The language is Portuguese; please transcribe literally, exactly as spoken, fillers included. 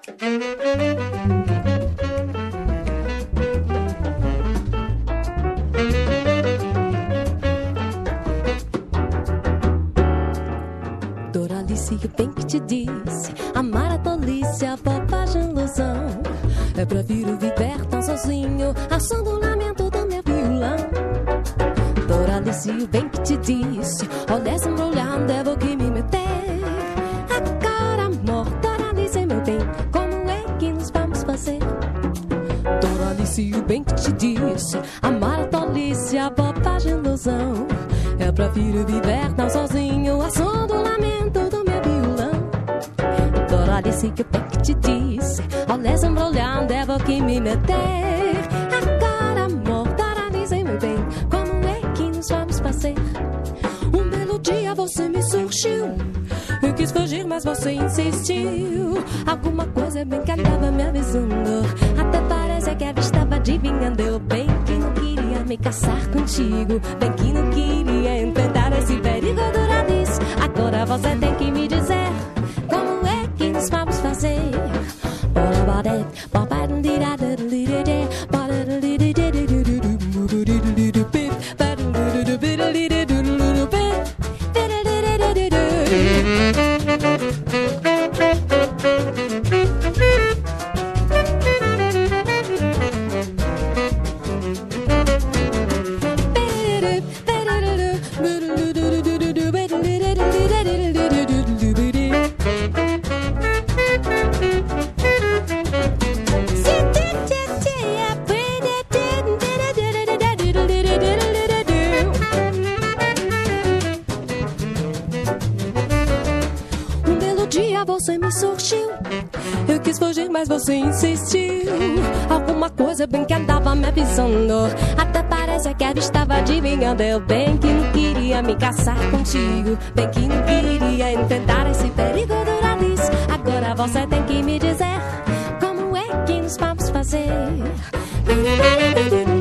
Doralice, eu bem que te disse, amar a tolice, a bobagem, ilusão. É pra vir viver tão sozinho, assando o lamento do meu violão. Doralice, eu bem que te disse, olha essa embrulhando, é vou que me meter. Agora, amor, Doralice, meu bem, como é que nos vamos fazer? Doralice, eu bem que te disse, amar a tolice, a bobagem, ilusão. É pra vir viver tão sozinho, assando o lamento do meu violão. Doralice, que eu bem que te disse, olha essa embrulhando, é vou que me meter. Agora, amor, Doralice, meu bem, como é que nos vamos fazer? Um belo dia você me surgiu, eu quis fugir, mas você insistiu. Alguma coisa bem que andava me avisando, até parece que a vista estava adivinhando. Eu bem que não queria me caçar contigo, bem que não queria enfrentar esse perigo. Doralice, agora você tem que me dizer como é que nos vamos fazer. Você me surgiu, eu quis fugir, mas você insistiu. Alguma coisa bem que andava me avisando, até parece que a vista estava adivinhando. Eu bem que não queria me caçar contigo, bem que não queria enfrentar esse perigo. Doralice, agora você tem que me dizer como é que nos vamos fazer.